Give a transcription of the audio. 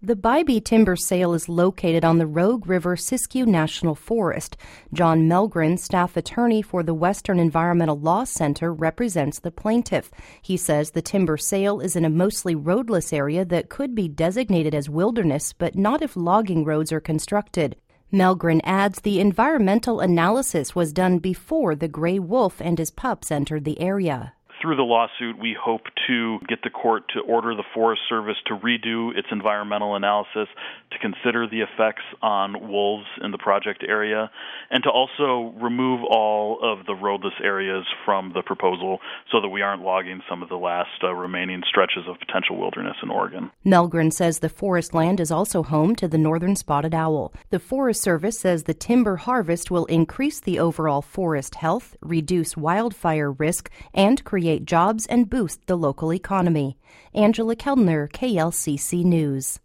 The Bybee timber sale is located on the Rogue River Siskiyou National Forest. John Melgren, staff attorney for the Western Environmental Law Center, represents the plaintiff. He says the timber sale is in a mostly roadless area that could be designated as wilderness, but not if logging roads are constructed. Melgren adds the environmental analysis was done before the gray wolf and his pups entered the area. Through the lawsuit, we hope to get the court to order the Forest Service to redo its environmental analysis, to consider the effects on wolves in the project area, and to also remove all of the roadless areas from the proposal so that we aren't logging some of the last remaining stretches of potential wilderness in Oregon. Melgren says the forest land is also home to the northern spotted owl. The Forest Service says the timber harvest will increase the overall forest health, reduce wildfire risk, and create jobs and boost the local economy. Angela Keldner, KLCC News.